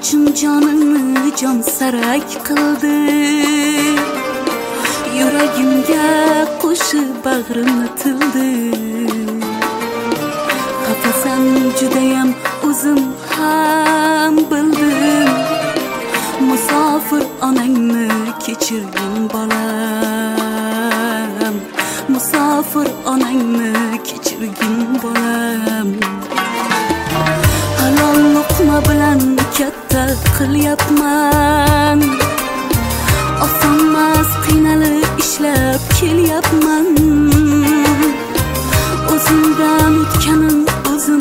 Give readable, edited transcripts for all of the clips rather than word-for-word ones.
uchun jonimni jon sarak qildi. Yuragimga qo'shib bag'rimni tildi. Xafasan judayam o'zim ham bildim. Musofir onangni kechirgin bolam. Musofir onangni kechirgin bolam. Halol luqma bilan katta qilyapman. Osonmas qiynalib ishlab kelyapman. O'zimdan o'tganim o'zim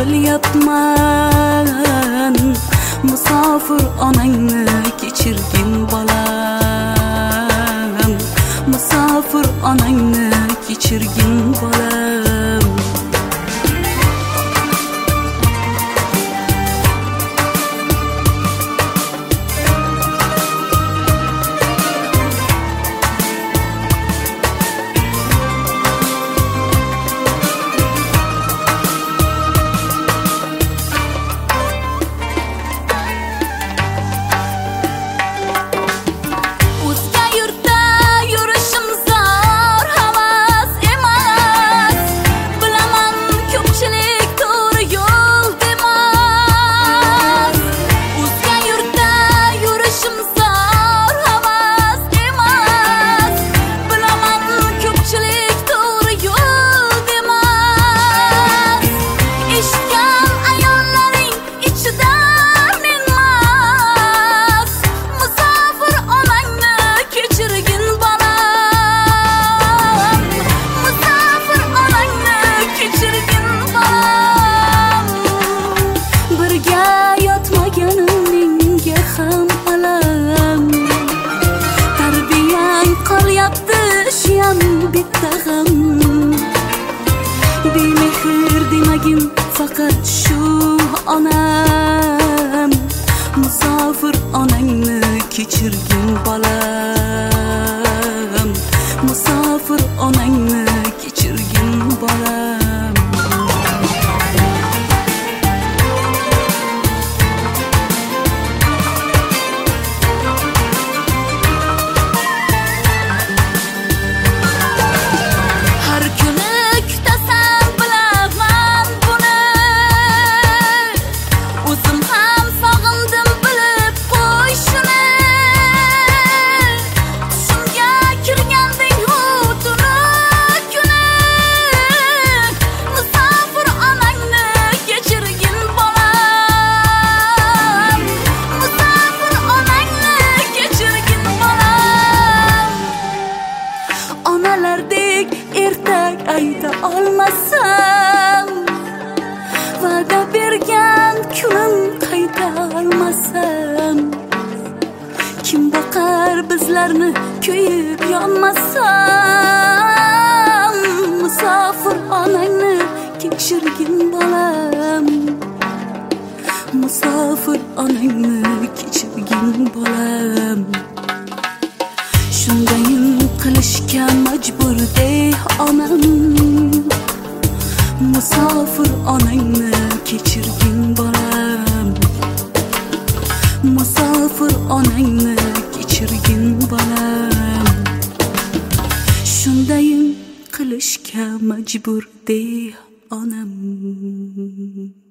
bilyapman. Musofir onangni kechirgin bolam. Musofir onangni kechirgin bolam. Bemehr demagin faqat shu onam. Musofir onangni kechirgin bolam. Musofir onangni kechirgin bolam. Onalardek ertak ayta olmasam, va'da bergan kunim qayta olmasam, kim boqar bizlarni kuyib yonmasam. Musofir onangni kechirgin bolam. Musofir onangni kechirgin bolam. Shundayim qilishga majbur dey onam. Musofir onangni kechirgin bolam. Musofir onangni kechirgin bolam. Shundayim qilishga majbur dey onam.